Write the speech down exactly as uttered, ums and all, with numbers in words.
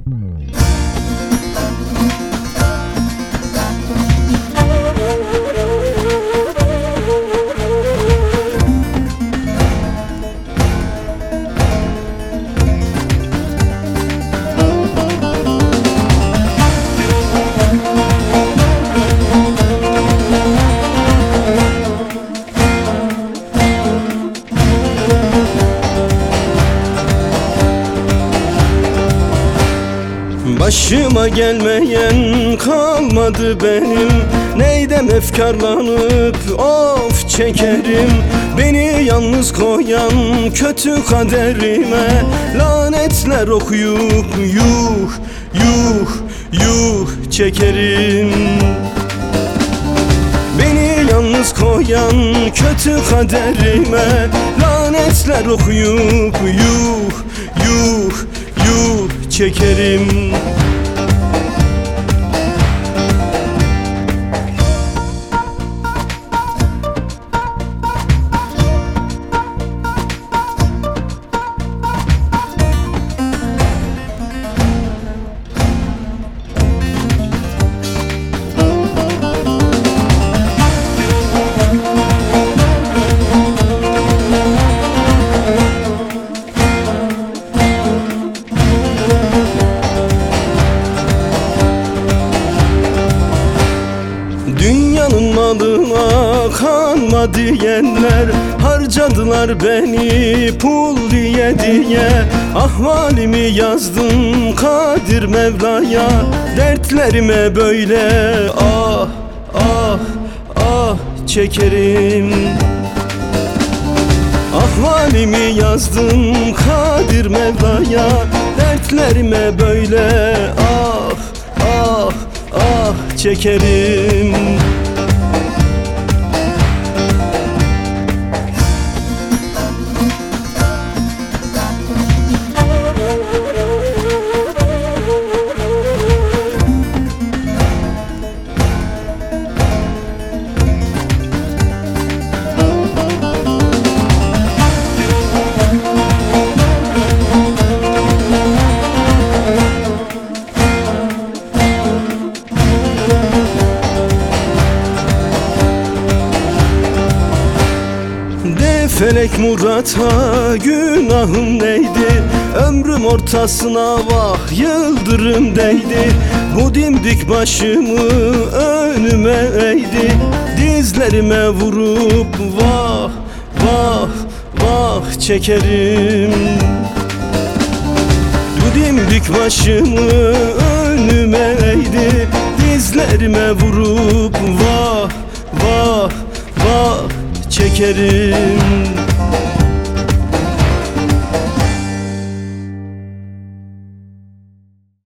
Başıma gelmeyen kalmadı benim, neydem efkarlanıp of çekerim. Beni yalnız koyan kötü kaderime lanetler okuyup yuh yuh yuh çekerim. Beni yalnız koyan kötü kaderime lanetler okuyup yuh yuh yuh çekerim. Dünyanın malına kanma diyenler harcadılar beni pul diye diye. Ahvalimi yazdım Kadir Mevla'ya, dertlerime böyle ah ah ah çekerim. Ahvalimi yazdım Kadir Mevla'ya, dertlerime böyle ah ah ah çekerim. Felek Murat'a günahım neydi? Ömrüm ortasına vah yıldırım değdi. Bu dimdik başımı önüme eğdi, dizlerime vurup vah vah vah çekerim. Bu dimdik başımı önüme eğdi, dizlerime vurup vah vah vah çekerim.